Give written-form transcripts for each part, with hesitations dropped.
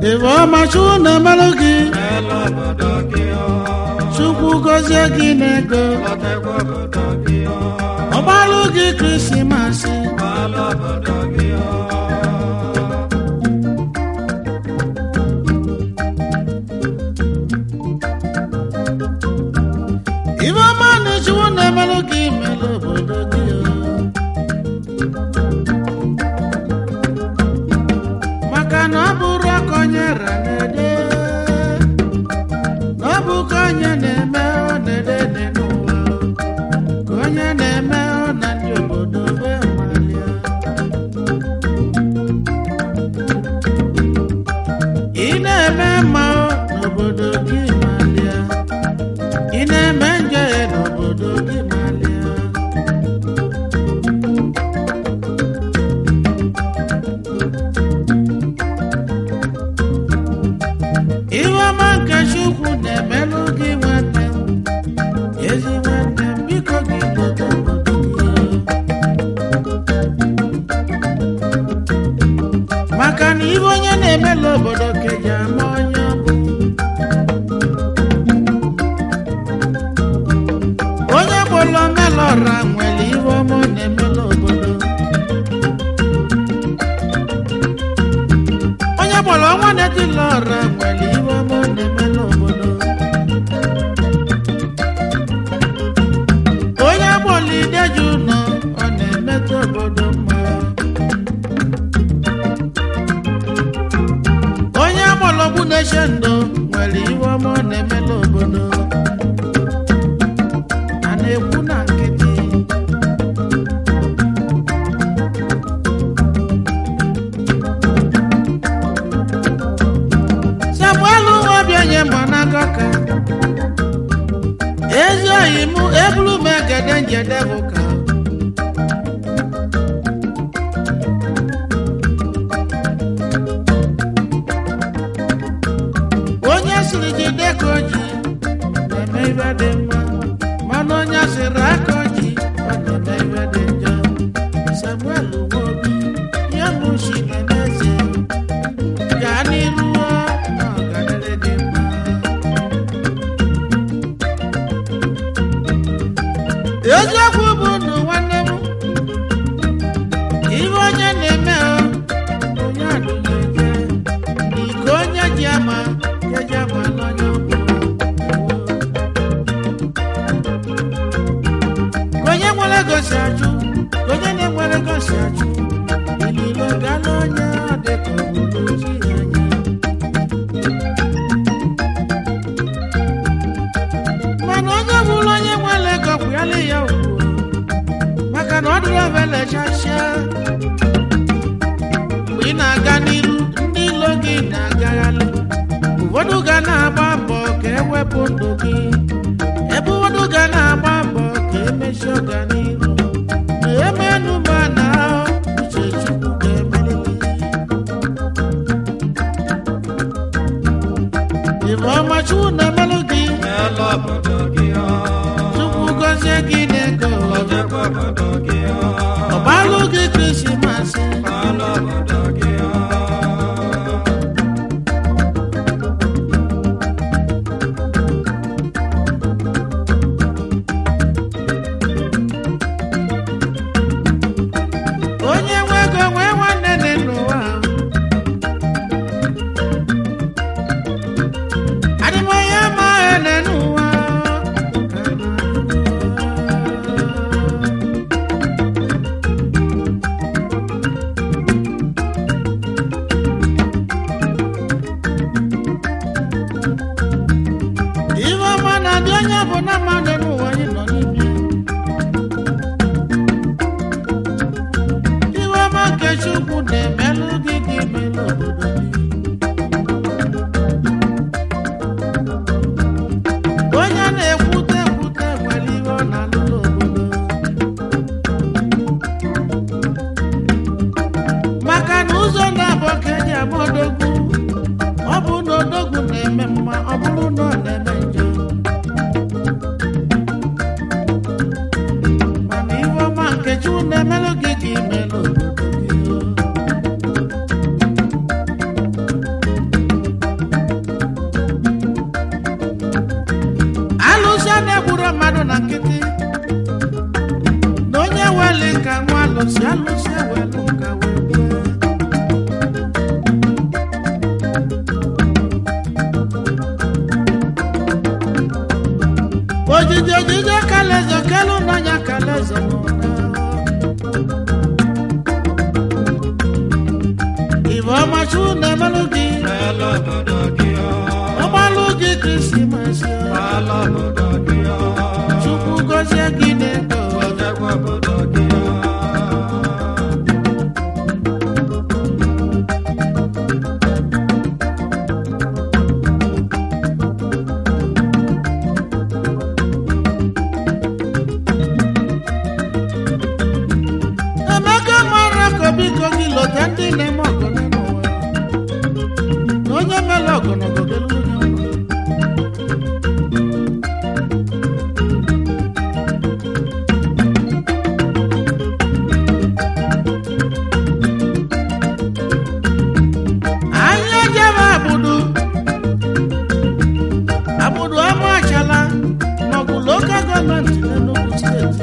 Ivo machu na malogi Chukwu gozie gị n'ego Ọbalụ gị Krismas Ivo machu na malogi melo obodo gị Maka na ọ bụrụ akọnyere n'ede ọ bụ ka onye na-eme ọ na-ede n'ụwa ka onye na-eme ọ na ndị obodo be malia ị na-eme mma n'obodo gị malia ị na-eme njọ n'obodo gị malia Iwe ma nke Chukwu na-emelụ gị nwanne ezi nwanne biko gị leta obodo gị maka na iwe onye na-emelụ obodo ka eji ama onye ọ bụ onye gbolo melọra nwere iwe ọma ọ na-emelụ obodo onye gbolo ọnwa na-etila ọra nwere iwe ọma ọ na-emelụ obodo onye gbolo ideji ụlọ ọ na-emetụ obodo mma onye gbolo gbu na-eche ndụ nwere iwe ọma ọ na-emelụ obodo a na-ekwu na nkịtị Samuel Obianye Manaka ezi oyi mụ ebulu m egede njede bụ ka onye siri jide ka oji na-eme ibe dị mma mana onye siri aka oji ọ na-eme ibe dị njọ Samuel Nwobi ya mụ shi na-emezi gaa n'iru na ọganere dị mma eziokwu bụ na nwanne m ibe onye na-eme onye adụghị eje ike onye ji ama keji ama n'onye ọbụla ka onye nwere gosi achụ ka onye na-enwere gosi achụ ililo gala onye dịka obodo ji anya mana onye bụrụ onye nwere ego kwụyala ya ugwu maka na ọ dịrị obele chachia mgbe ị na-aga n'iru ndị ilo gị na-agaghalị ụfọdụ ga na-agba mbọ ka ewepụ ndụ gị ebe ụfọdụ ga na-agba mbọ ka emesi ọganiru na emenụ ma na uche Chukwu ga-emelili Ivo ọma Chukwu na-emelụ gị Chukwu gozie gị n'ego ọbalụ gị Krismas onye nwe ego nwee nwanne dị n'ụwa adịm onye ma ene n'ụwa ojije kalezo kelu nanya kalezo ivo machu ne malugi malugi Christmas chuku gozi gine go Tandi ne mogo ne no nya melogo no gelu anya jama abudu amachala no local government no state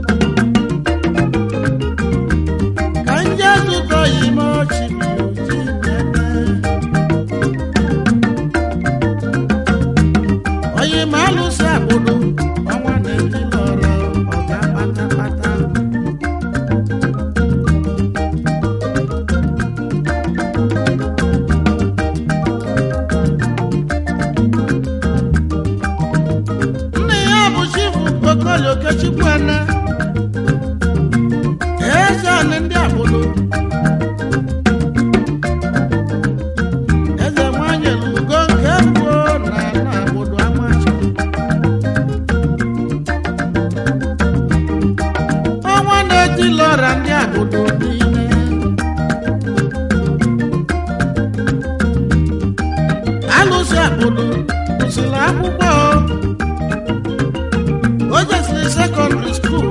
secondary school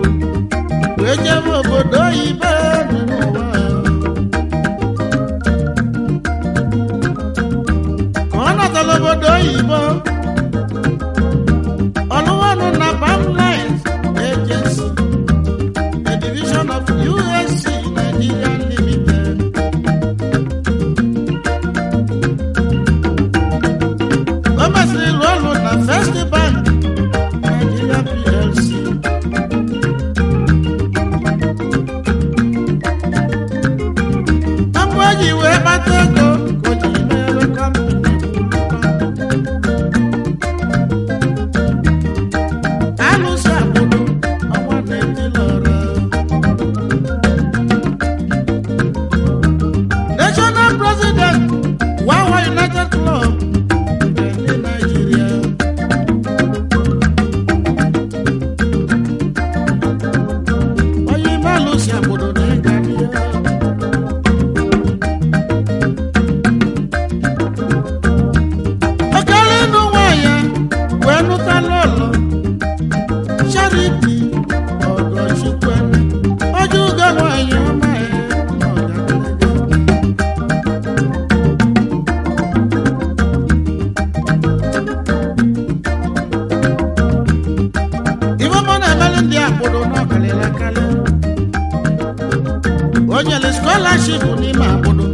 Agency, a division of USC Nigeria Limited. Commerce role na First Bank Nigeria PLC. Amwaji we batego koji mewe company. Scholarship ni mabodo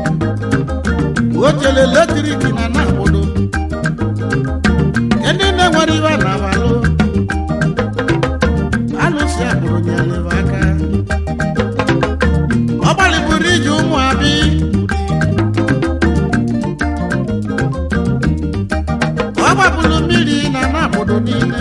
wotele electric na nabodo eni ne wari wa na walo alusi aburo nyale waka obali buriju mu abi obabulu miri na nabodo nile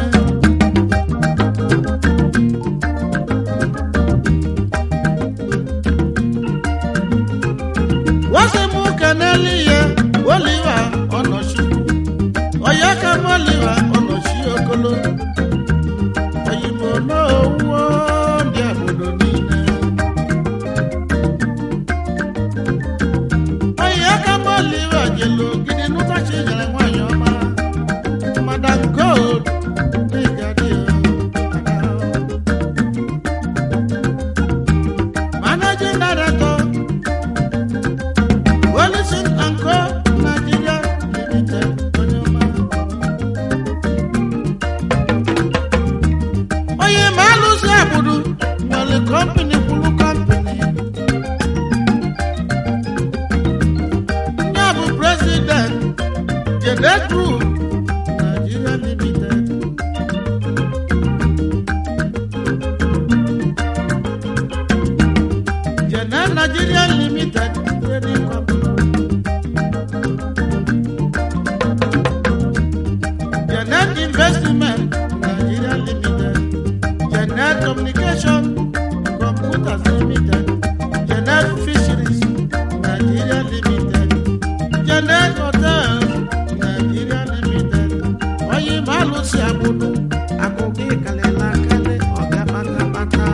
Jede Group Nigeria Limited. Jede Nigeria Limited trading company. Jede Investment Nigeria Limited. Jede Communication Computers Limited. Jede Fisheries Nigeria Limited. Jede Hotel Nigeria Limited. Oyi malu si abudu akoke kalela kale oga pata.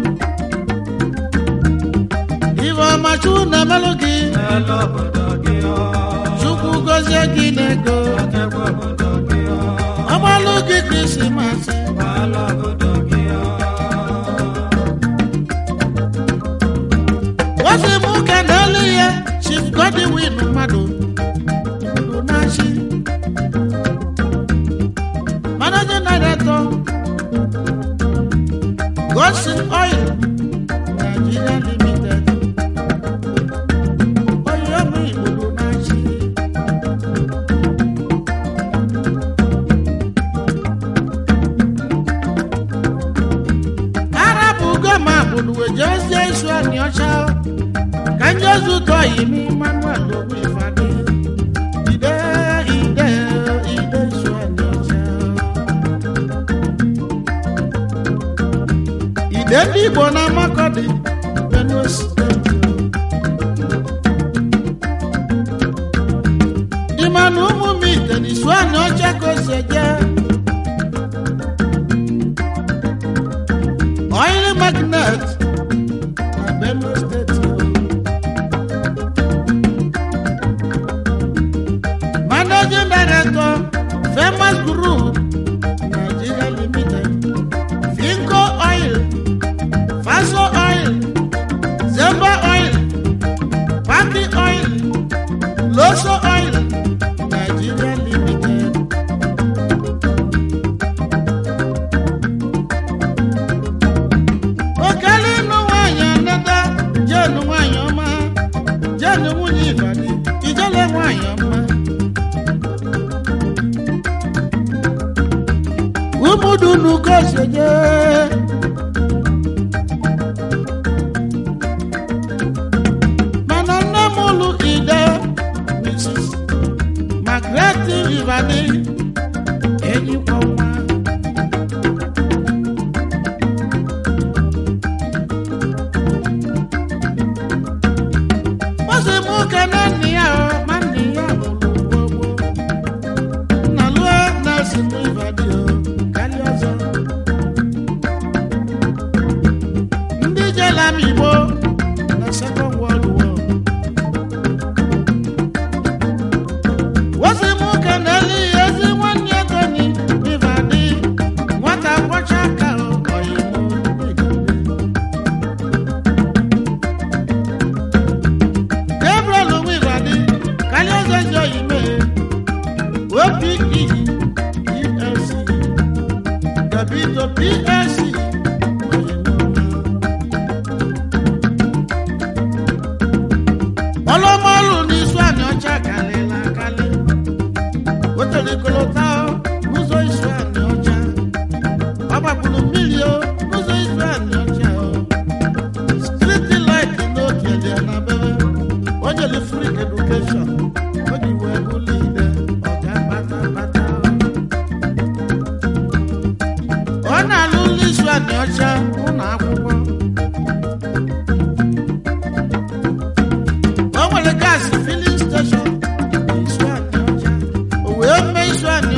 Ivo machu na melogi elo bodogio. Chukwu gozie gị n'ego ọgbalụgị Krismas elo bodogio. Wasi mu kanali ya Chief Godwin mmadụ Nashi Managing Director Godson Oil Nigeria Limited. Oyomi Ibudu Nashi Arabu Goma Budu Wejezie Isu Anyocha Kanjozu Toyimi Manuel Ogwifadi Ide Isu Anyocha Ide Igbo na Makodi Benue State. Imanu Mumite ni Isu Anyocha Koseje Oil Magnet na Benue State. Managing Director Famous Group Nigeria Limited. Finco Oil, Faso Oil, Zemba Oil, Paki Oil, Loso Oil Nigeria Limited. Okali no wanya nada, jenu wanya ma, jenu munyi badi, ijale wanya ma. Umudunu koseje Manana mulu ide Mrs. Margaret Ivani Enyi Koma Wase muka nani yao mani ya mulu bobo Nalue nasi Ivadio Ndi Jelami Igbo na Second World War. Wasi muka neli ezi nwanne Tony Ivadi nwata kwacha aka oyimo Gabriel Ivadi kaleze njo ime OPE ELC Gabito PLC Olomolu ni Isu Anyocha kalela kale Wotele kolota Muzo Isu Anyocha Baba Bulu Milio Muzo Isu Anyocha Street light no kiele na bebe Ojele free education Odi webu leader Oga pata Ona lulu Isu Anyocha Una akwụkwọ Gas filling station Isu Anyocha Owe ome Isu Anyocha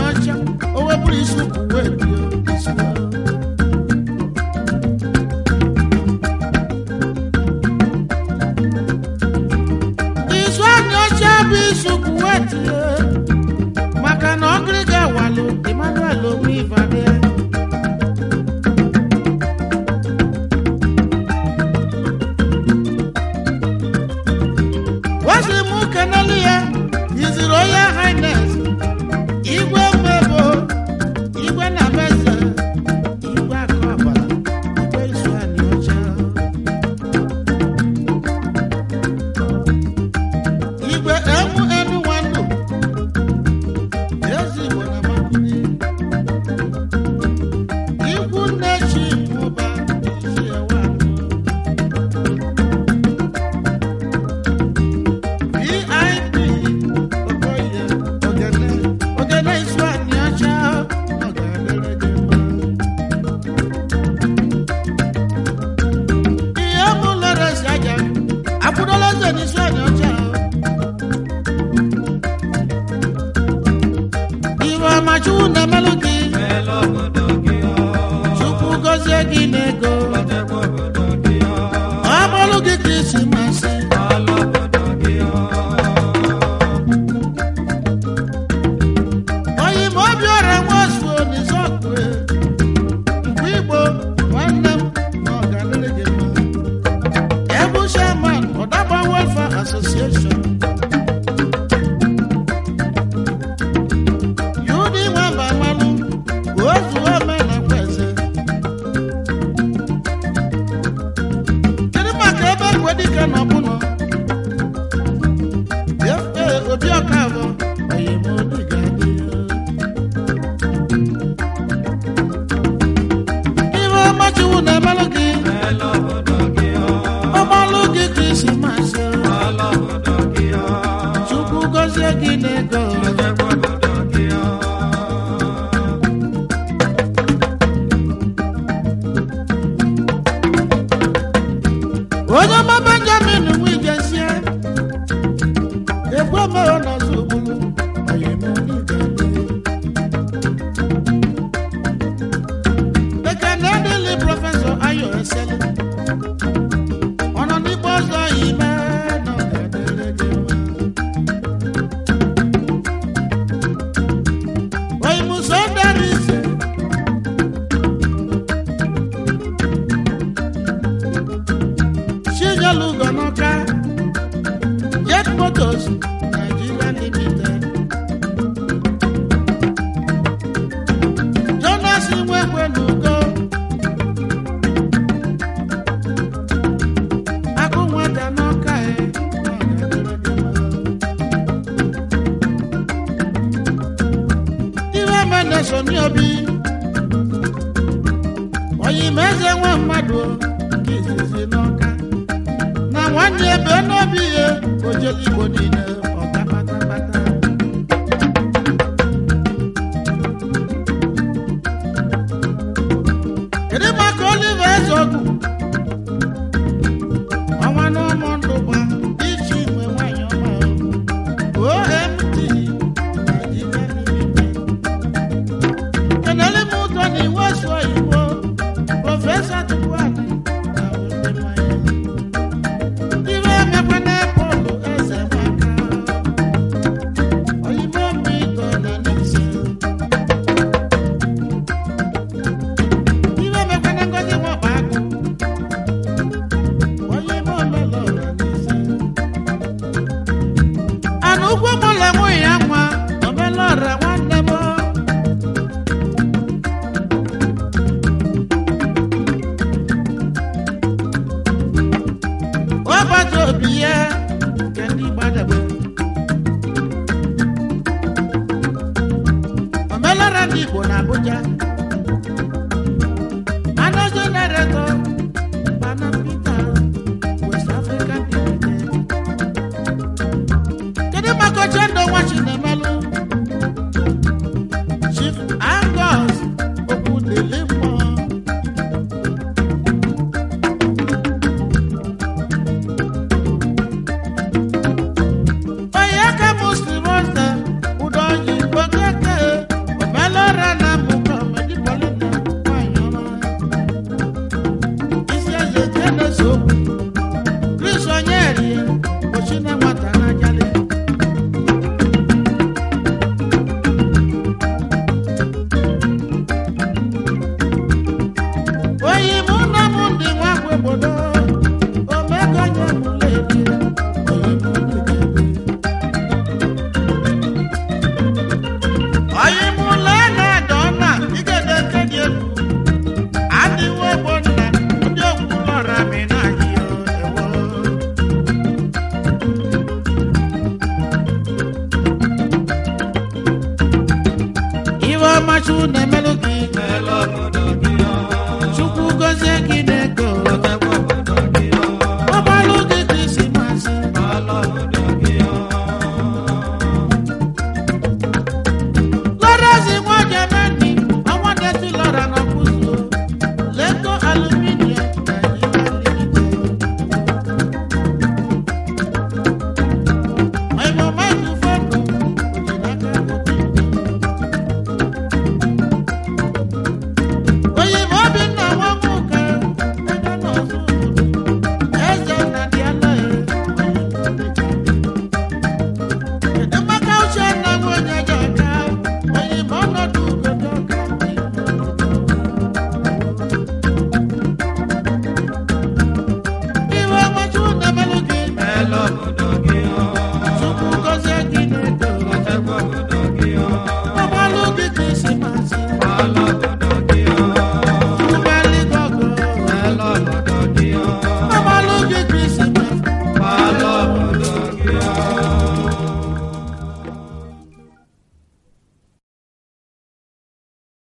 ọmachu na melodi chukwu gozie gị n'ego ọmalụ gị Krismas oyi ma obi ọra nwazuo n'izọkwe mgbe Igbo nwanne m na ọganịrị gị mma ebu chairman Odaba Welfare Association onye ma Benjamin Nwijesie ekwe mere n'ọzọ ogbulu ekene dịlị prọfesọ Ayo Esele ọ nọ n'igbo ọzọ ime na ọgadere gị mma oyimuso dara ise Lugonoka Jet Motors Nigeria Limited Jonas Nwekwenugo Akụnwata n'ọka Iwe Mendeson Obi Oyimeze nwa mmadụ nke izizi n'ọka nwanne ebe n'obi ihe ojeli Igbo niile ọga patapata kedu maka Oliver Ezeogu ọnwa n'ụmụ ndụ gba iji inwe nwanyị ọma OMT Nigeria Limited kenele m ụtọ na iwe so Igbo Prọfesọ Tukwuani Igbo na Abuja Managing Director Panapita West African Limited kedu maka Ochendo Nwachinemelu Chief Angus Okwudelimmo Oyeka Muslim Monster Udoji Bokeke Chukwu gozie gị